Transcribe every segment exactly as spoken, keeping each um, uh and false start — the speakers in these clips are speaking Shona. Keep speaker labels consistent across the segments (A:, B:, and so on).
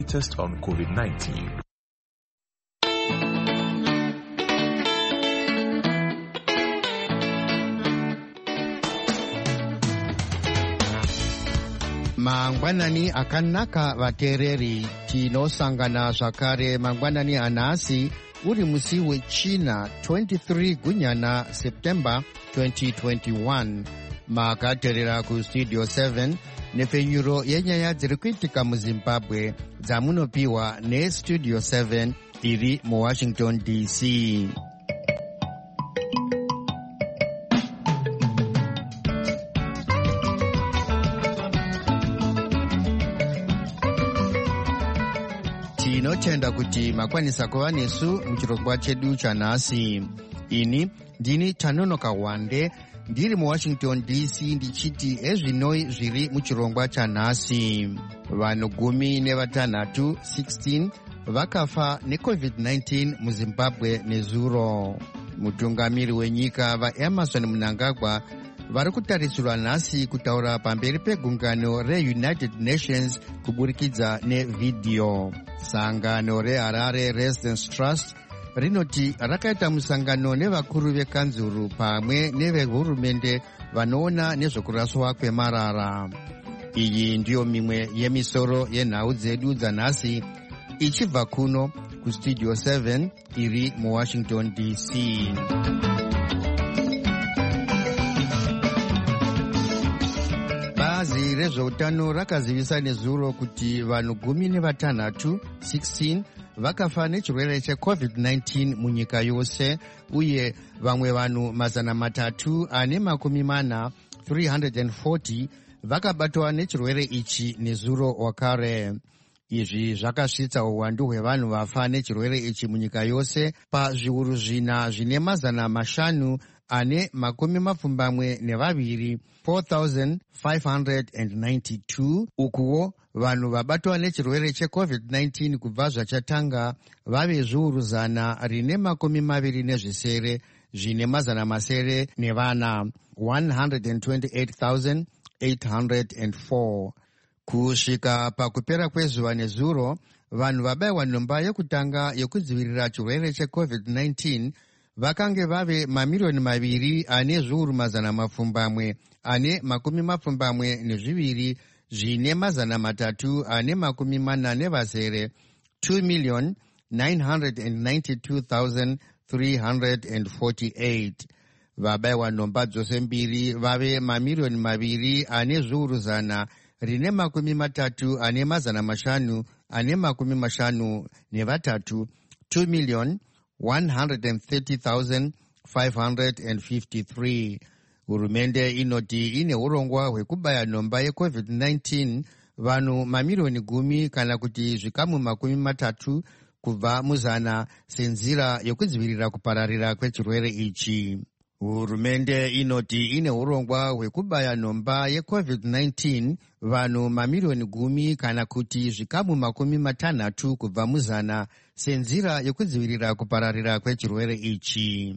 A: Test on COVID nineteen.
B: Mangwanani akanaka vatereri tinosangana zvakare mangwanani anhasi uri musi wechina twenty-three gunyana September twenty twenty-one. Makaterera kustudio seven nepfenyuro yenyaya dziri kuitika muZimbabwe dzamunopiwa nestudio seven iri muWashington D C. Tinotenda kuti makwanisa kuva nesu muchirongwa chedu chanhasi. Ini ndini Tanonoka Wande ndiri muWashington D C ndichiti ezvinoi zviri muchirongwa chanhasi. Vanhu gumi nevatanhatu sixteen vakafa neCovid nineteen muZimbabwe nezuro. Mutungamiri wenyika vaEmerson Mnangagwa vari kutarisirwa nhasi kutaura pamberi pegungano reUnited Nations kuburikidza nevhidhiyo. Sangano reHarare Residence Trust rinoti rakaita musangano nevakuru vekanzuru pamwe nevehurumende vanoona nezvekuraswa kwemarara. Iyi ndiyo mimwe yemisoro yenhau dzedu dzanhasi ichibva kuno kustudio seven iri muWashington D C. Bazi rezveutano rakazivisa nezuro kuti vanhu gumi nevatanhatu sixteen vakafa nechirwere cheCovid nineteen munyika yose, uye vamwe vanhu mazana matatu ane makumi mana three hundred forty vakabatwa nechirwere ichi nezuro wakare. Izvi zvakasvitsa uwandu hwevanhu vafa nechirwere ichi munyika yose pazviuru zvina zvine mazana mashanu ane makumi mapfumbamwe nevaviri four thousand five hundred ninety-two. Ukuwo vanhu vabatwa nechirwere cheCovid nineteen kubva zvachatanga vave zviuru zana rine makumi maviri nezvisere zvine mazana masere nevana one hundred twenty-eight thousand eight hundred four. Kusvika pakupera kwezuva nezuro, vanhu vabayiwa nhomba yekutanga yekudzivirira chirwere cheCovid nineteen vakange vave mamiliyoni maviri ane zviuru mazana mapfumbamwe ane makumi mapfumbamwe nezviviri zvine mazana matatu ane makumi mana nevasere two million nine hundred ninety-two thousand three hundred forty-eight. Vabayiwa nhomba dzose mbiri vave mamiliyoni maviri ane zviuru zana rine makumi matatu ane mazana mashanu ane makumi mashanu nevatatu two million one hundred thirty thousand five hundred fifty-three. Hurumende inoti ine urongwa hwekubaya nhomba yeCovid nineteen vanhu mamiliyoni gumi kana kuti zvikamu makumi matatu kubva muzana senzira yokudzivirira kupararira kwechirwere ichi. Hurumende inoti ine urongwa hwekubaya nhomba yeCovid nineteen vanhu mamiliyoni gumi kana kuti zvikamu makumi matanhatu kubva muzana senzira yokudzivirira kupararira kwechirwere ichi.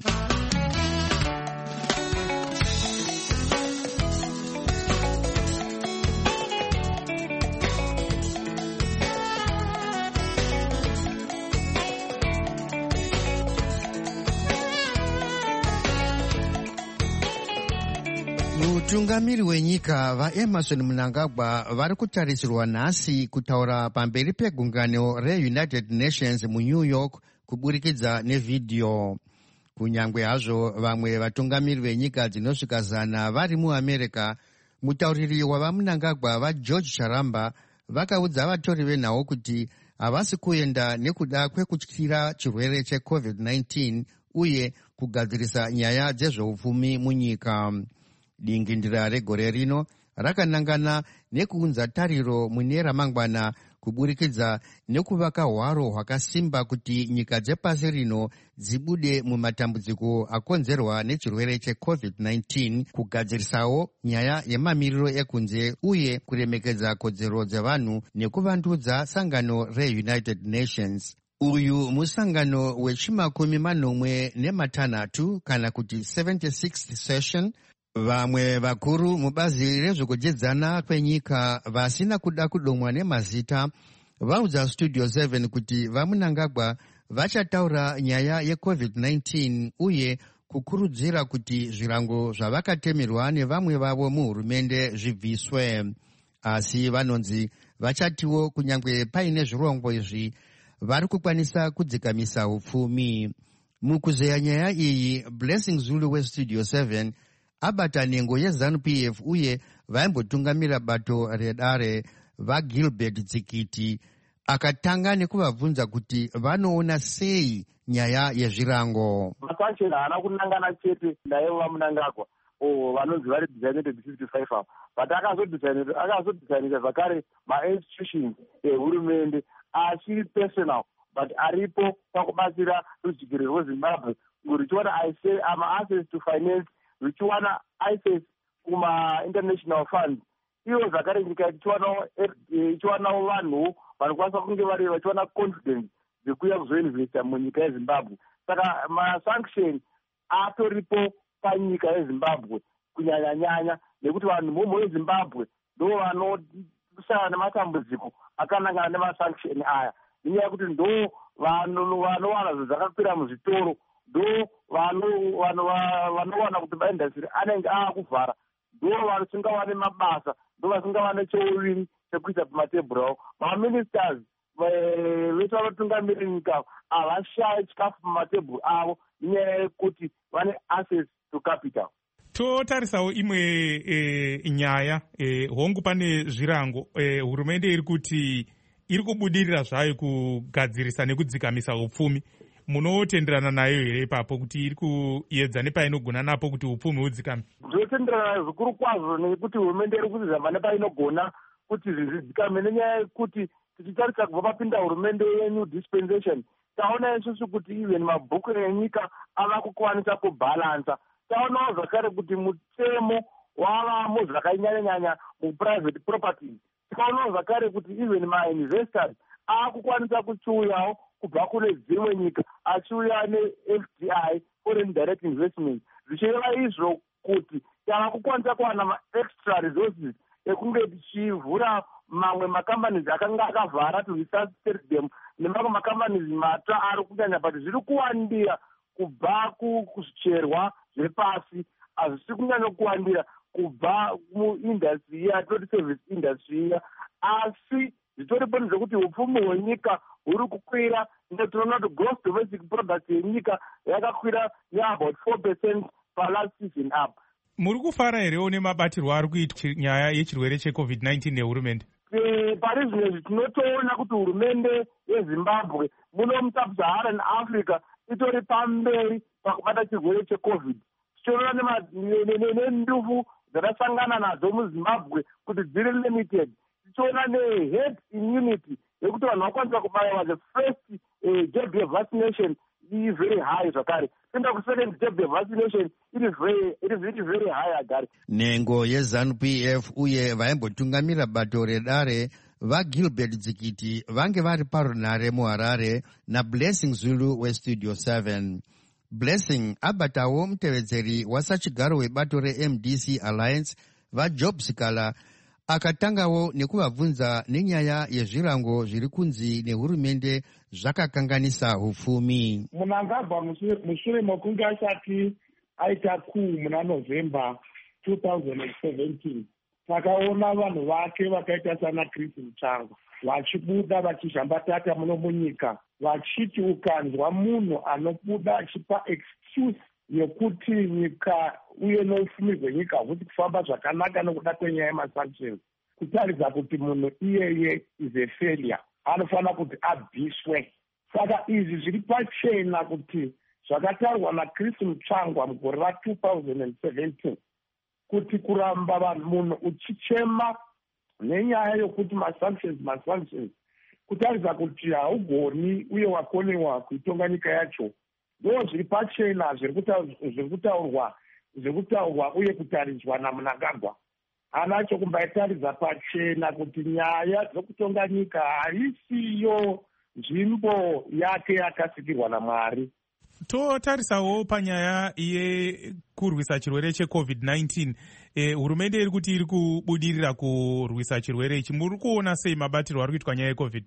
B: Mutungamiri wenyika vaEmerson Mnangagwa vari kutarisirwa nhasi kutaura pamberi pegungano reUnited Nations muNew York kuburikidza nevhidhiyo. Kunyangwe hazvo vamwe vatungamiri venyika dzinosvika zana vari muAmerica, mutauriri wavaMnangagwa vaGeorge Charamba vakaudza vatori venhau kuti havasi kuenda nekuda kwekutyira chirwere cheCovid nineteen uye kugadzirisa nyaya dzezveupfumi munyika. Dingindira regore rino rakanangana nekuunza tariro mune ramangwana kuburikidza nekuvaka hwaro hwakasimba kuti nyika dzepasi rino dzibude mumatambudziko akonzerwa nechirwere cheCovid nineteen, kugadzirisawo nyaya yemamiriro ekunze uye kuremekedza kodzero dzevanhu nekuvandudza sangano reUnited Nations. Uyu musangano wechimakumi manomwe nematanhatu kana kuti seventy-sixth session. Vamwe vakuru mubazi rezvekujedzana kwenyika vasina kuda kudomwa nemazita vaudza Studio seven kuti vaMnangagwa vachataura nyaya yecovid nineteen uye kukurudzira kuti zvirango zvavakatemerwa nevamwe vavo muhurumende zvibviswe. Asi vanonzi vachatiwo kunyange paine zvirongwa izvi vari kukwanisa kudzikamisa upfumi. Mukuzeya nyaya iyi, Blessing Zulu weStudio seven abata nhengo yeZANU-P F uye vaimbotungamira bato redare vaGilbert Tsikiti akatanga nekuvabvunza kuti vanoona sei nyaya yezvirango.
C: Masanction haana kunangana chete naye vaMnangagwa vanonzi vari designated fifty-five avo, but akazodesignita zvakare ma-institutions ehurumende achiri personal but aripo pakubatsira rujigiro rweZimbabwe ruchiwana ama-access to finance, ruchiwana access kuma-international funds. Iwo zvakare nyika ichiwanawo vanhu vanokwanisa kunge vari vachiwana confidence dzekuya kuzoinvesta munyika yeZimbabwe. Saka masanction atoripo panyika yeZimbabwe kunyanya-nyanya nekuti vanhu vomho veZimbabwe ndo vanosangana nematambudziko akanangana nemasanction aya, nenyaya yekuti ndo vanowana zvinhu zvakakwira muzvitoro, ndo vanowana kuti maindastry anenge aakuvhara, ndo vasingawane mabasa, ndo vasingawane cheuviri chekuisa pamatebhuri avo. Maministers vese vanotungamira nyika havashayi chikafu pamatebhuri avo nenyaya yekuti vane access to capital.
D: Totarisawo imwe e, nyaya e, hongu pane zvirango e, hurumende iri kuti iri kubudirira zvayo kugadzirisa nekudzikamisa upfumi. Munotenderana nayo here ipapo kuti iri kuedza nepainogona napo kuti upfumi hudzikame?
C: Ndinotenderana nayo zvikuru kwazvo nekuti hurumende iri kuzama nepainogona kuti zvidzikame, nenyaya yekuti tichitarisa kubva papinda hurumende yeNew Dispensation taona isusu kuti even mabhuku enyika ava kukwanisa kubhalansa. Taonawo zvakare kuti mutemo wavamo zvakanyanya-nyanya muprivate properties. Tikaonawo zvakare kuti even ma-investors akukwanisa kuchiuyawo kubva kune dzimwe nyika achiuya ne-F D I, foreign direct investment, zvichireva izvo kuti tava kukwanisa kuwana ma-extra resources ekunge tichivhura mamwe macompanies akanga akavhara to resuscitate them, nemamwe macompanies matsva ari kunyanya, but zviri kuwandira kubva kuzvicherwa zvepasi, hazvisi kunyanya kuwandira kubva muindustry iya, toti service industry iya, asi zvitoripo nezvekuti upfumi hwenyika huri kukwira. Tinoona kuti gross domestic product yenyika yakakwira neabout four percent palast season up.
D: Muri kufara herewo nemabatirwo ari kuitwa nyaya yechirwere checovid nineteen nehurumende?
C: Pari zvinezvi tinotoona kuti hurumende yeZimbabwe muno muSub-Saharan Africa itori pamberi pakubata chirwere checovid. Tichiona nendufu dzakasangana nadzo muZimbabwe kuti dziri limited. Tichiona ne-herd immunity yekuti vanhu vakwanisa kubaiwa the first jab vaccination is very high zvakare. Tenda ku second jab vaccination it is very it is very, very high agare.
B: Nhengo yeZANU-P F uye vaimbotungamira bato redare vaGilbert Tsikiti vange vari parunhare muHarare naBlessing Zulu weStudio seven. Blessing abatawo mutevedzeri wasachigaro webato reM D C Alliance vaJob Sikala akatangawo nekuvabvunza nenyaya yezvirango zviri kunzi nehurumende zvakakanganisa upfumi.
E: Mnangagwa mushure mokunge asati aita kuu muna November two thousand seventeen, takaona vanhu vake vakaita sana Chris Mutsvangwa vachibuda vachizhambatata muno munyika vachiti ukanzwa munhu anobuda achipa excuse yekuti nyika uye noufumi hwenyika huti kufamba zvakanaka nokuda kwenyaya yemasanctions, kutaridza kuti munhu iyeye is a failure, anofanira kuti abviswe. Saka izvi zviri pachena kuti zvakataurwa naChris Mutsvangwa mugore ra two thousand seventeen kuti kuramba vanhu munhu uchichema nenyaya yokuti masanctions masanctions kutaridza kuti haugoni uye wakonewa kuitonga nyika yacho, ndo zviri pachena zviri kutaurwa zviri kutaurwa uye kutaridzwa naMnangagwa. Anacho kumbaitaridza pachena kuti nyaya dzokutonga nyika haisiyo nzvimbo yake yakasikirwa naMwari.
D: Totarisawo panyaya yekurwisa chirwere checovid nineteen, eh, hurumende iri kuti iri kubudirira kurwisa chirwere ichi. Muri kuona sei mabatirwo ari kuitwa nyaya yecovid?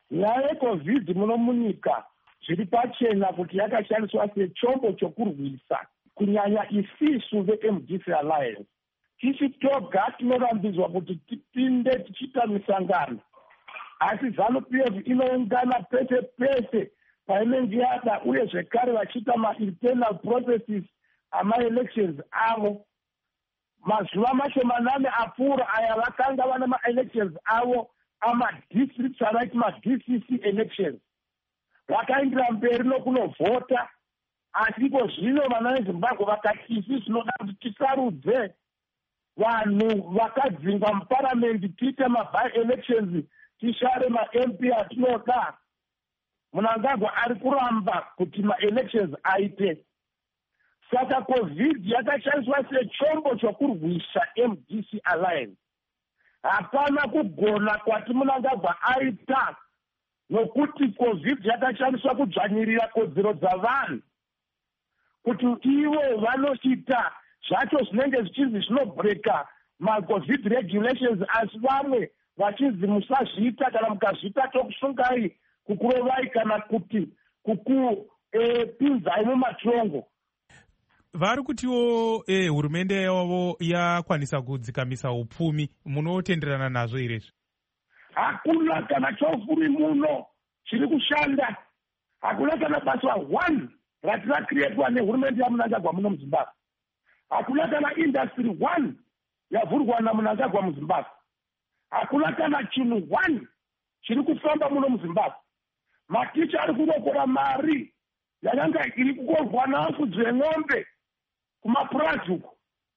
E: nyaya yecovid muno munyika zviri pachena kuti yakashandiswa sechombo chokurwisa kunyanya isisu ve-M D C Alliance. Tisi toga tinorambidzwa kuti tipinde tichiita misangano, asi ZANU-P F inoungana pese pese painenge yada, uye zvekare vachiita ma-internal processes ama-elections avo. Mazuva mashomanane apfuura aya vakanga vana ma-elections avo ama-districts anaiti ma-D C C elections. Vakaindira mberi nokunovhota, asi iko zvino vana veZimbabwe vakati isi zvinoda kuti tisarudze vanhu vakadzingwa muparamendi, tiite ma-by-elections, tishare ma-M P atinoda. Mnangagwa ari kuramba kuti ma-elections aite. Saka COVID yakashandiswa sechombo chokurwisa M D C Alliance. Hapana kugona kwati Mnangagwa aita, nokuti COVID yakashandiswa kudzvanyirira kodzero dzavanhu, kuti ivo vanoita zvacho zvinenge zvichinzi zvinobreka ma-COVID regulations, asi vamwe vachinzi musazviita, kana mukazviita tokusungai, kukurovai kana kuti kukupinzai mumatongo.
D: Vari kutiwo eh, hurumende yavo yakwanisa kudzikamisa upfumi, munotenderana nazvo irezvi?
E: Hakuna kana chofuri muno chiri kushanda. Hakuna kana basa one ratina creatwa nehurumende yaMnangagwa muno muZimbabwe. Hakuna kana industry one yavhurwa naMnangagwa muZimbabwe. Hakuna kana chinhu one chiri kufamba muno muZimbabwe. Maticha ari kungokora mari yakanga iri kukorwa navafudzi vemombe kumapurazi uko.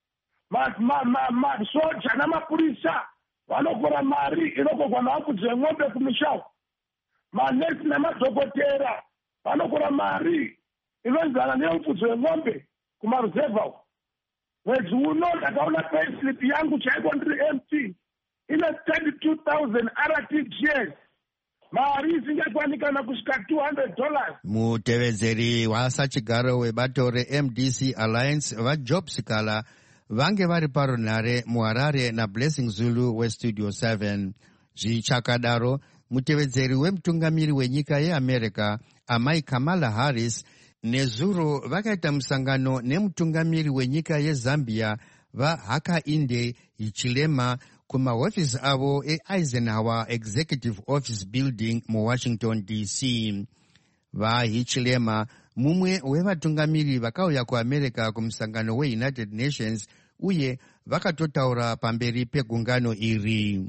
E: Masoja namapurisa vanokora mari inokorwa navafudzi vemombe kumisha. Manesi namadhokotera vanokora mari inoenzana nevafudzi vemombe kumaruzevha uko. Mwedzi uno ndakaona payslip yangu chaiko ndiri M P ine thirty-two thousand R T G S. Mari isingakwanikana kusvika two hundred dollars.
B: Mutevedzeri wasachigaro webato re-M D C Alliance vaJob Sikala vange vari parunhare muHarare naBlessing Zulu weStudio seven. Zvichakadaro, mutevedzeri wemutungamiri wenyika yeAmerica Amai Kamala Harris nezuro vakaita musangano nemutungamiri wenyika yeZambia vaHakainde Hichilema kumahofisi avo eEisenhower Executive Office Building muWashington D C. VaHichilema mumwe wevatungamiri vakauya kuAmerica kumusangano weUnited Nations uye vakatotaura pamberi pegungano iri.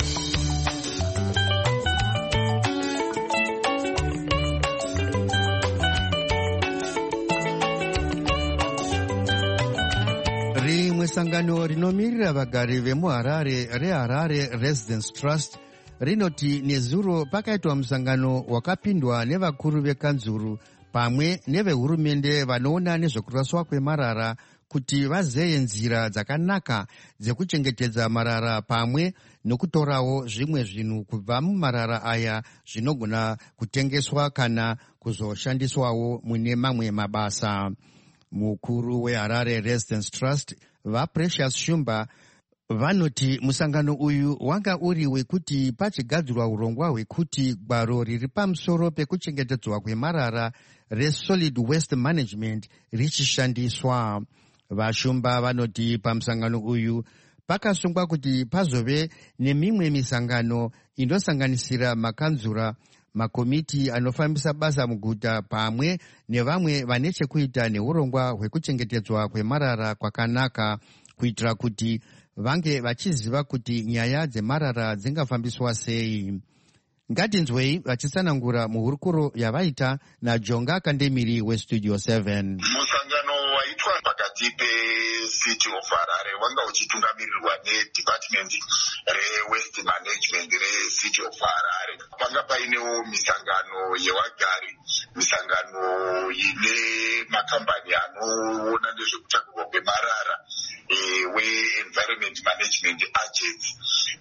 B: Rimwe sangano rinomirira vagari vemuHarare reHarare Residence Trust rinoti nezuro pakaitwa musangano wakapindwa nevakuru vekanzuru pamwe nevehurumende vanoona nezvekuraswa kwemarara kuti vazeye nzira dzakanaka dzekuchengetedza marara pamwe nokutorawo zvimwe zvinhu kubva mumarara aya zvinogona kutengeswa kana kuzoshandiswawo mune mamwe mabasa. Mukuru weHarare Residence Trust vaPrecious Shumba vanoti musangano uyu wanga uri wekuti pachigadzirwa urongwa hwekuti gwaro riri pamusoro pekuchengetedzwa kwemarara reSolid Waste Management richishandiswa. VaShumba vanoti pamusangano uyu pakasungwa kuti pazove nemimwe misangano inosanganisira makanzura, makomiti anofambisa basa muguta pamwe nevamwe vane chekuita neurongwa hwekuchengetedzwa kwemarara kwakanaka, kuitira kuti vange vachiziva kuti nyaya dzemarara dzingafambiswa sei. Ngatinzwei vachitsanangura muhurukuro yavaita naJonga Kandemiri weStudio seven.
F: Musangano waitwa pakati peCity of Harare wanga uchitungamirirwa neDepartment reWaste Management reCity of Harare. Panga painewo misangano yevagari, misangano ine makambani anoona nezvekutakurwa kwemarara we-Environment Management Agents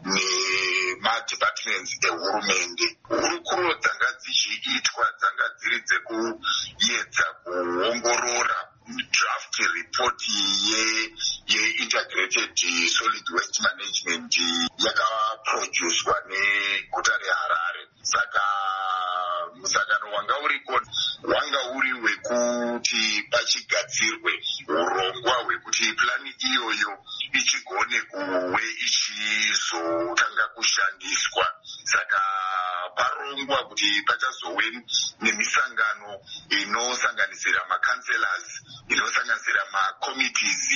F: nemadepartments ehurumende. Hurukuro dzanga dzichiitwa dzanga dziri dzekuedza kuongorora draft report ye ye-Integrated Solid Waste Management yakaproduced neguta reHarare. Saka musangano wanga uriko wanga uri wekuti pachigadzirwe urongwa hwekuti plani iyoyo ichigone kuve ichizotanga kushandiswa. Saka parongwa kuti pachazove nemisangano inosanganisira makanselas, inosanganisira makomitees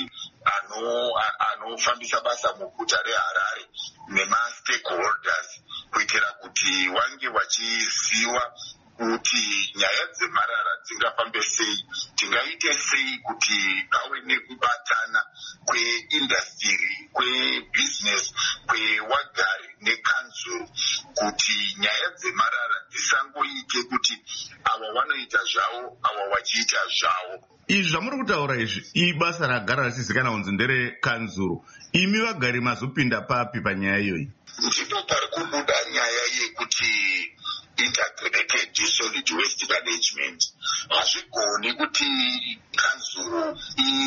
F: anofambisa basa muguta reHarare nemastakeholders, kuitira kuti wange wachiziva kuti nyaya dzemarara dzingafambe sei, tingaite sei kuti pave nekubatana kweindastiri, kwebusiness, kwewagari nekanzuru, kuti nyaya dzemarara dzisangoite kuti ava vanoita zvavo ava vachiita zvavo.
G: Izvi zvamuri kutaura izvi ibasa ragara richizikana kunzi nderekanzuru. Imi vagari mazopinda papi panyaya iyoyi?
F: Ndipo pari kubuda nyaya yekuti integrated solid waste management. Hazvigoni kuti kanzuru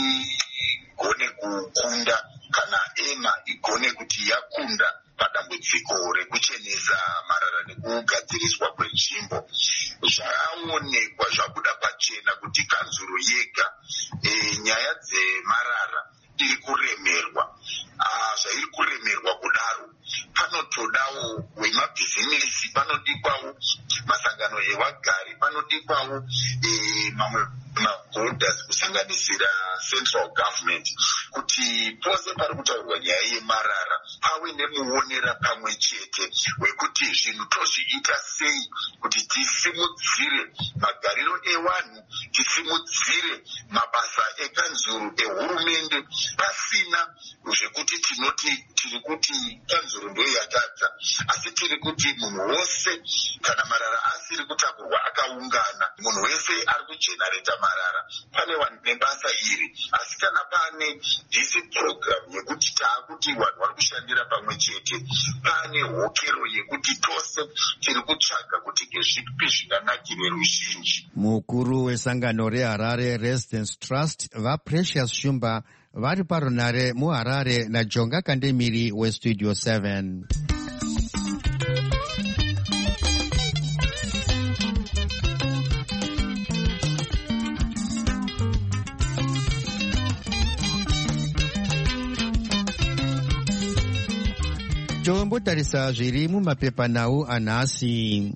F: igone kukunda kana ema igone kuti yakunda padambudziko rekuchenesa marara nekugadziriswa kwenzvimbo. Zvaonekwa zvabuda pachena kuti kanzuru yega e, nyaya dzemarara iri kuremerwa. Zvairi kuremerwa kudaro panotodawo wemabhizinesi, panodikwawo masangano evagari, panodikwawo e, mamwe maborders kusanganisira central government, kuti pose pari kutaurwa nyaya yemarara pave nemuonera pamwe chete wekuti zvinhu tozviita sei kuti tisimudzire magariro evanhu, tisimudzire mabasa ekanzuru ehurumende, pasina zvekuti tinoti tiri kuti kanzuru ndiyo yatadza, asi tiri kuti munhu wose kana marara asiri kutakurwa akaungana, munhu wese ari kujenareta marara, pane vanhu nebasa iri. Asi kana pane disi program yekuti taakuti vanhu vari kushandira pamwe chete, pane hokero yekuti tose tiri kutsvaga kuti ngezvipi zvinganakire ruzhinji.
B: Mukuru wesangano reHarare Residence Trust vaPrecious Shumba vari parunare muHarare naJonga Kandemiri weStudio seven. Tombotarisa zviri mumapepanhau anhasi.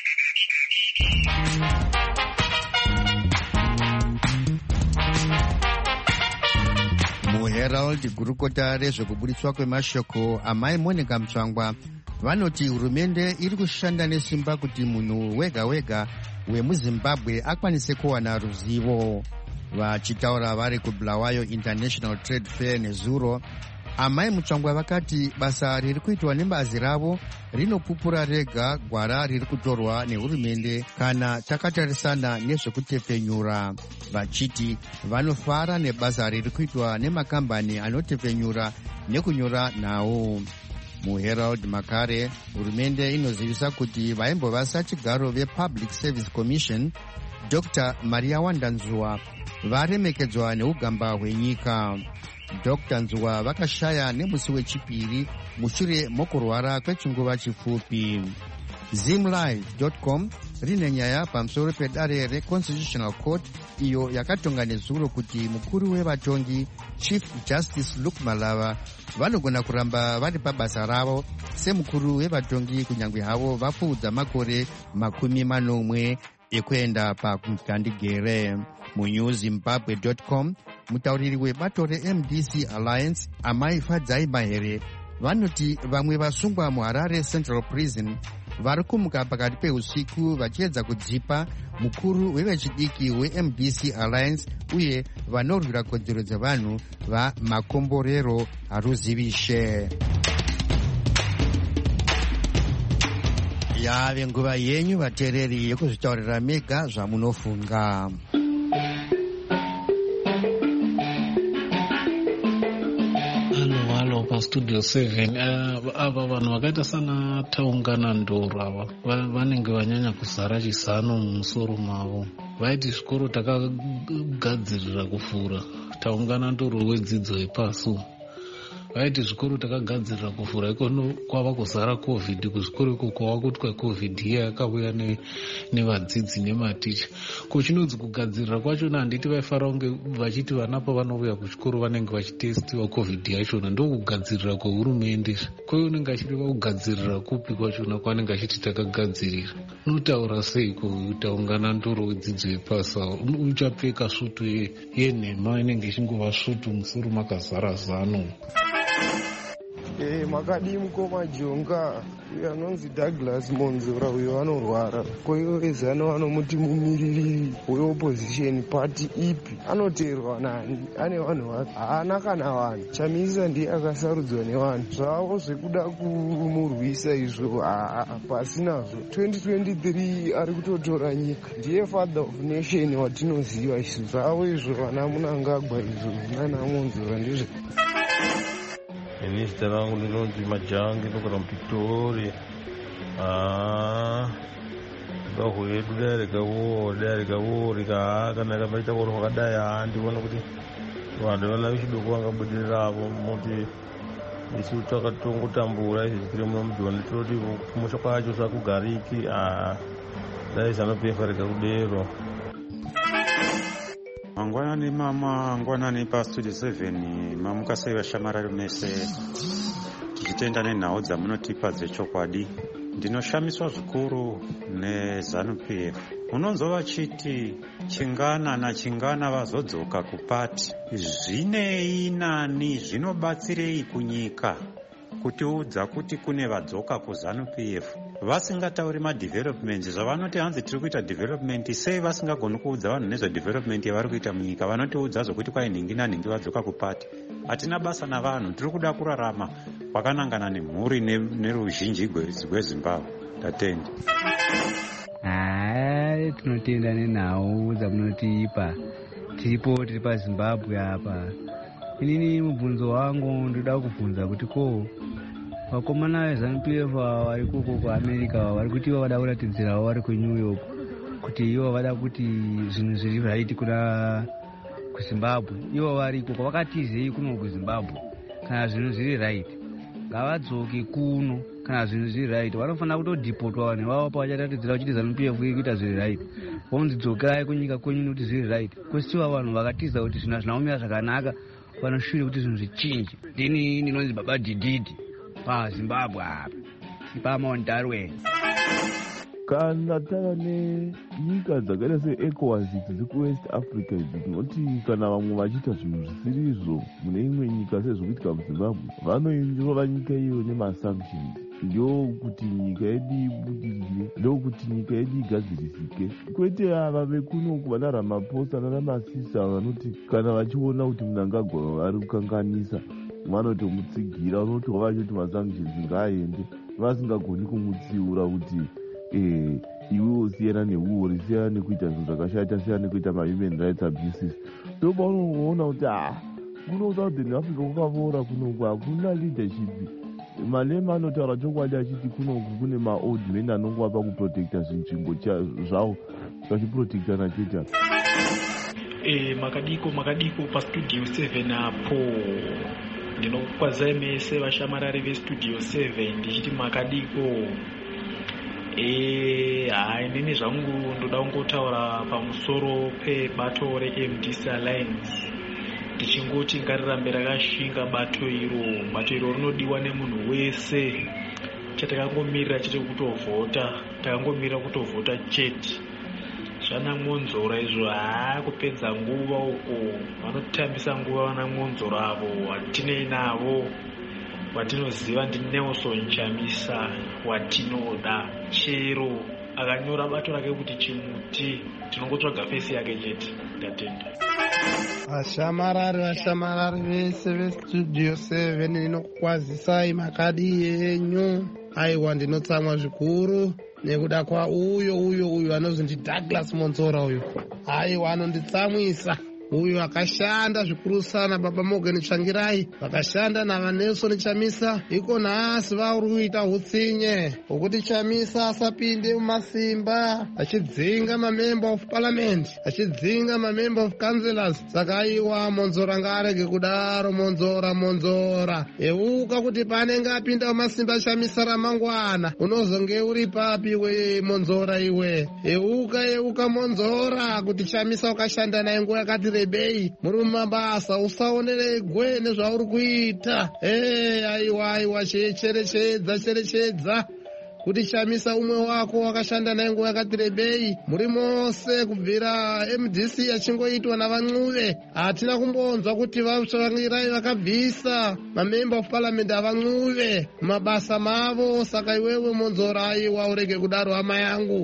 B: MuHerald, gurukota rezvekuburitswa kwemashoko amai Monica Mutsvangwa vanoti hurumende iri kushanda nesimba kuti munhu wega wega wemuZimbabwe akwanise kuwana ruzivo. Vachitaura vari kuBulawayo International Trade Fair nezuro, amai Mutsvangwa vakati basa riri kuitwa nebazi ravo rinopupura rega gwara riri kutorwa nehurumende kana takatarisana nezvekutepfenyura. Vachiti vanofara nebasa riri kuitwa nemakambani anotepfenyura nekunyora nhau. MuHerald Makare, hurumende inozivisa kuti vaimbova sachigaro vePublic Service Commission Doctor Maria Wandanzuwa varemekedzwa neugamba hwenyika. Doctor Nzuwa vakashaya nemusi wechipiri mushure mokurwara kwechinguva chipfupi. Zimlive dot com rine nyaya pamusoro pedare reConstitutional Court iyo yakatonga nezuro kuti mukuru wevatongi Chief Justice Luke Malava vanogona kuramba vari pabasa ravo semukuru wevatongi kunyange havo vapfuudza makore makumi manomwe ekuenda pakukandigere. MuNewZimbabwe dot com mutauriri webato reM D C Alliance amai Fadzai Mahere vanoti vamwe vasungwa muHarare Central Prison vari kumuka pakati peusiku vachiedza kudzipa mukuru wevechidiki weM D C Alliance uye vanorwira kodzero dzevanhu vaMakomborero Haruzivishe. Yave nguva yenyu vateereri yekuzvitaurira mega zvamunofunga.
H: Studio seven ava vanhu vakaita sana Taungana Ndoro ava vanenge vanyanya kuzara chisano mumusoro mavo. Vaiti zvikoro takagadzirira kufura Taungana Ndoro wedzidzo yepasu vaiti zvikuru takagadzirira kuvhura ikono kwava kuzara covid. Kuzvikuru iko kwava kutwa covid iya yakauya nevadzidzi nematicha. Kuchinonzi kugadzirira kwachona handiti vaifara kunge vachiti vana pavanouya kuchikoro vanenge vachitestiwa covid yachona. Ndokugadzirira kwehurumende. Kwaiye unenge achireva kugadzirira kupi kwachona kwaanenge achiti takagadzirira. Unotaura sei kutaungana ndoro wedzidzo yepasi? Uchapfeka svutu yenhema inenge ichingova svutu, musoro makazara zano.
I: Eh, makadi mukoma jonga uyo anonzi Douglas Monzora uyo anorwara. Koiwe zano anomuti mumiriri weopposition party ipi anoteerwa nani? Ane vanhu vake haana kana vanhu. Chamisa ndiye akasarudzwa nevanhu. Zvavo zvekuda kumurwisa izvo pasinazvo. twenty twenty-three ari kutotora nyika. Ndiye father of nation watinoziva izvo. Zvavo izvo vana Munangagwa izvo nana Monzora ndizvo.
J: Ini zita langu linonzi Majangi kutoka Mpitori. Ah, bahwedu dareka wo dareka wo rika kana kamaita ko wakadaya ndibona kuti vanhu vana vechidoko vangabudirirapo muti isu takatongotambura izvi tiri mumudhoni toti kumusha kwacho sakugariki. Ah, dai sanopefa reka kudero.
K: Mangwanani mama, mangwanani pa studio seven, mamukasei vashamarari mese. Tichitenda nenhau dzamunotipa dzechokwadi. Ndinoshamiswa zvikuru neZANU-P F. Unonzova chiti Chingana naChingana vazodzoka kupati. Zvinei nani zvinobatsirei kunyika kutiudza kuti kune vadzoka kuZANU-P F vasingatauri madevelopment zvavanoti hanzi tiri kuita development. Sei vasingagoni kuudza vanhu nezvedevelopment yavari kuita munyika? Vanotiudza zvokuti kwai nhingi nanhingi vadzoka kupati. Hatina basa navanhu, tiri kuda kurarama kwakanangana nemhuri neruzhinji rweZimbabwe. Tatenda.
L: Hai, tinotenda nenhau dzamunotipa. Tiripo tiri paZimbabwe apa. Inini mubvunzo wangu ndoda kubvunza kuti ko vakomana veZANU-P F vari koko kuAmerica vari kuti ivo vada kuratidzirawo vari kuNew York kuti ivo vada kuti zvinhu zviri right kuna kuZimbabwe. Ivo vari koko vakatizei kuno kuZimbabwe? Kana zvinhu zviri right ngavadzoke kuno. Kana zvinhu zviri right vanofanira kutodhipotwa vanhu vavo pavacharatidzira kuti ZANU-P F iri kuita zviri right. Vonzi dzokerai kunyika kwenyu nokuti zviri right. Kwesiwa vanhu vakatiza kuti zvinhu hazvina kumira zvakanaka, vanoshure kuti zvinhu zvichinje. Ndini ndinonzi Baba Dididi paZimbabwe apa ipamount Darwin.
M: Kana tava nenyika dzakaita seECOWAS dziri kuWest Africa idzi tinoti kana vamwe vachiita zvinhu zvisiri izvo mune imwe nyika sezvokuitika muZimbabwe vanoinjora nyika iyo nemasanctions. Ndokuti nyika yedu ibudirire, ndokuti nyika yedu igadzirisike. Kwete ava vekunoku vana Ramaphosa nana Masisa vanoti kana vachiona kuti Mnangagwa vari kukanganisa vanotomutsigira, unoti wavachoti masanctions ngaaende, vasingagoni kumutsiura kuti eh iwewo siyana neuori, siyana nekuita zvinhu zvakashata, siyana nekuita ma-human rights abuses. Ndopaunoona kuti ah kuno Southern Africa kwakavora, kunoku hakuna leadership. Malema anotaura chokwadi achiti kunoku kune ma-old men anongova pakuprotecta zvinzvimbo zvavo vachiprotectana chete.
N: Eh, makadiko makadiko pastudio seven apo ndinokwazai mese vashamarari vestudio seven ndichiti makadiko. Eh, hai nini zvangu ndoda kungotaura pamusoro pebato reM D C Alliance ndichingoti ngarirambe rakashinga bato iro. Bato iro rinodiwa nemunhu wese. Chatakangomirira chete kutovhota, takangomirira kutovhota chete. Zvana Monzora izvo haa kupedza nguva uko, vanotambisa nguva vana Monzora avo watinei navo. Watinoziva ndi Nelson Chamisa watinoda. Chero akanyora bato rake kuti chimuti, tinongotsvaga fesi yake chete. Ndatenda.
O: Vashamarari vashamarari vese vestudio seven ndinokukwazisai makadi yenyu. Aiwa ndinotsamwa zvikuru nekuda kwa uyo uyo uyo anozonzi Douglas Monzora uyo. Aiwa anonditsamwisa. uyo akashanda zvikuru sana Baba Morgan Tsvangirai, vakashanda navanelson Chamisa. Iko nhasi vauri kuita utsinye hwokuti Chamisa asapinde mumasimba achidzinga mamember of parliament, achidzinga mamember of councillors. Saka aiwa Monzora ngarege kudaro. Monzora Monzora euka kuti panenge apinda mumasimba Chamisa ramangwana unozonge uri papi we Monzora iwe. Euka euka Monzora kuti Chamisa ukashanda naye nguva yakati rebei muri mumabasa, usaonere gwe nezvauri kuita. Eh aiwa aiwa cherechedza cherechedza kuti Chamisa umwe wako wakashanda naye nguva yakati rebei muri mose kubvira M D C achingoitwa navan'uve. Hatina kumbonzwa kuti Tsvangirai vakabvisa mamember of parliament avan'uve mabasa mavo. Saka iwewe Monzora aiwa urege kudaro hama yangu.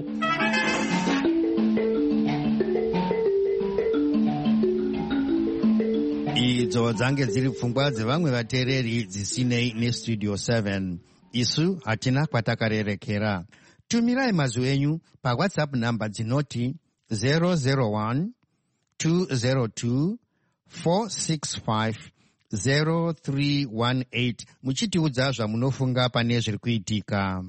B: Idzo dzange dziri pfungwa dzevamwe vateereri dzisinei nestudio seven. Isu hatina kwatakarerekera. Tumirai mazwi enyu paWhatsApp namba dzinoti zero zero one two zero two four six five zero three one eight muchitiudza zvamunofunga pane zviri kuitika.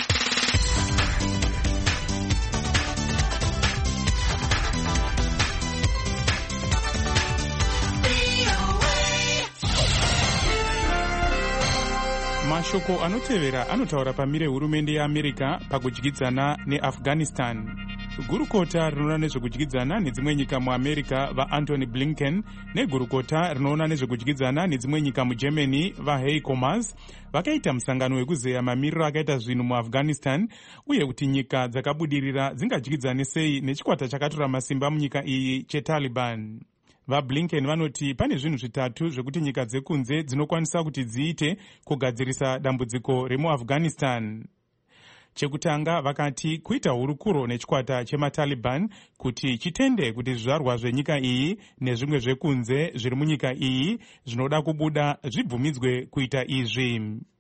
D: Mashoko anotevera anotaura pamire hurumende yeAmerica pakudyidzana neAfghanistan. Gurukota rinoona nezvekudyidzana nedzimwe nyika muAmerica vaAntony Blinken negurukota rinoona nezvekudyidzana nedzimwe nyika muGermany vaHeiko Maas vakaita musangano wekuzeya mamiriro akaita zvinhu muAfghanistan uye kuti nyika dzakabudirira dzingadyidzane sei nechikwata chakatora masimba munyika iyi cheTaliban. VaBlinken vanoti pane zvinhu zvitatu zvekuti nyika dzekunze dzinokwanisa kuti dziite kugadzirisa dambudziko remuAfghanistan. Chekutanga vakati kuita hurukuro nechikwata chemaTaliban kuti chitende kuti zvizvarwa zvenyika iyi nezvimwe zvekunze zviri munyika iyi zvinoda kubuda zvibvumidzwe kuita izvi.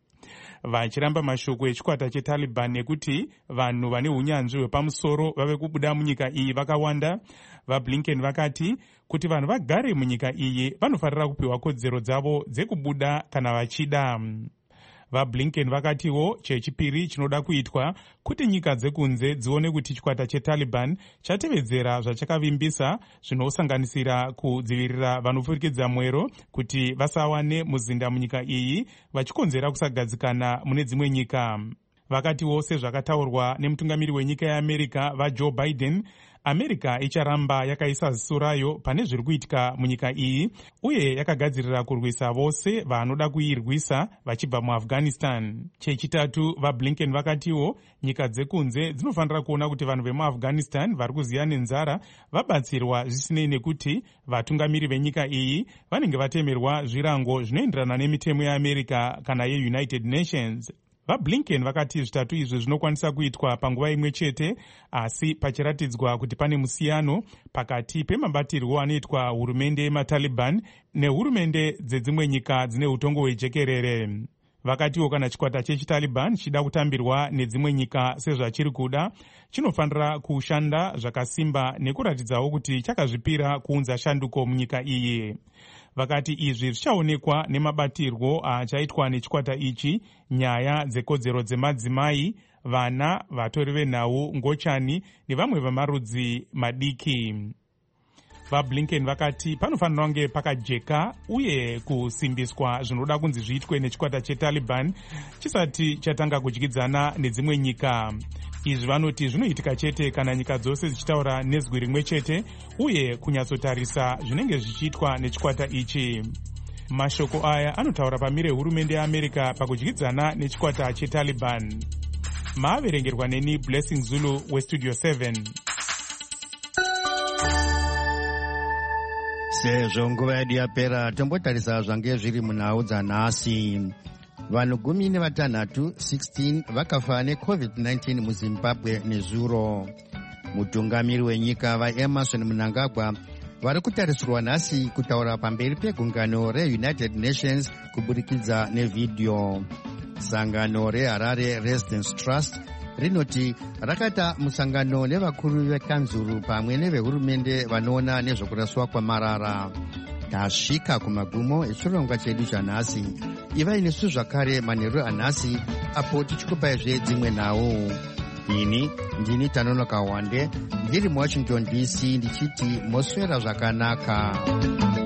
D: Vachiramba mashoko echikwata cheTaliban nekuti vanhu vane unyanzvi hwepamusoro vave kubuda munyika iyi vakawanda, vaBlinken vakati kuti vanhu vagare munyika iyi vanofanira kupiwa kodzero dzavo dzekubuda kana vachida. VaBlinken vakatiwo chechipiri chinoda kuitwa kuti nyika dzekunze dzione kuti chikwata cheTaliban chatevedzera zvachakavimbisa, zvinosanganisira kudzivirira vanopfurikidza mwero kuti vasawane muzinda munyika iyi vachikonzera kusagadzikana mune dzimwe nyika. Vakatiwo sezvakataurwa nemutungamiri wenyika yeAmerica vaJoe Biden, America icharamba yakaisa ziso rayo pane zviri kuitika munyika iyi uye yakagadzirira kurwisa vose vanoda kuirwisa vachibva muAfghanistan. Chechitatu, vaBlinken vakatiwo nyika dzekunze dzinofanira kuona kuti vanhu vemuAfghanistan vari kuziya nenzara vabatsirwa zvisinei nekuti vatungamiri venyika iyi vanenge vatemerwa zvirango zvinoenderana nemitemo yeAmerica kana yeUnited Nations. VaBlinken vakati zvitatu izvi zvinokwanisa kuitwa panguva imwe chete, asi pachiratidzwa kuti pane musiyano pakati pemabatirwo anoitwa hurumende yemaTaliban nehurumende dzedzimwe nyika dzine utongo hwejekerere. Vakatiwo kana chikwata chechiTaliban chida kutambirwa nedzimwe nyika sezvachiri kuda, chinofanira kushanda zvakasimba nekuratidzawo kuti chakazvipira kuunza shanduko munyika iyi. Vakati izvi zvichaonekwa nemabatirwo achaitwa nechikwata ichi nyaya dzekodzero dzemadzimai, vana, vatori venhau, ngochani nevamwe vemarudzi madiki. VaBlinken vakati panofanira kunge pakajeka uye kusimbiswa zvinoda kunzi zviitwe nechikwata cheTaliban chisati chatanga kudyidzana nedzimwe nyika. Izvi vanoti zvinoitika chete kana nyika dzose dzichitaura nezwi rimwe chete uye kunyatsotarisa zvinenge zvichiitwa nechikwata ichi. Mashoko aya anotaura pamire hurumende yeAmerica pakudyidzana nechikwata cheTaliban. Maaverengerwa neni Blessing Zulu weStudio seven.
B: Sezvo nguva yedu yapera, tombotarisa zvange zviri munhau dzanhasi. Vanhu gumi nevatanhatu sixteen vakafa neCovid nineteen muZimbabwe nezuro. Mutungamiri wenyika vaEmerson Mnangagwa vari kutarisirwa nhasi kutaura pamberi pegungano reUnited Nations kuburikidza nevhidhiyo. Sangano reHarare Residence Trust rinoti rakata musangano nevakuru vekanzuru pamwe nevehurumende vanoona nezvokuraswa kwamarara. Tasvika kumagumo echirongwa chedu chanhasi. Ivai nesu zvakare manheru anhasi apo tichikupaizve dzimwe nhau. Ini ndini Tanonoka Wande ndiri muWashington D C ndichiti moswera zvakanaka.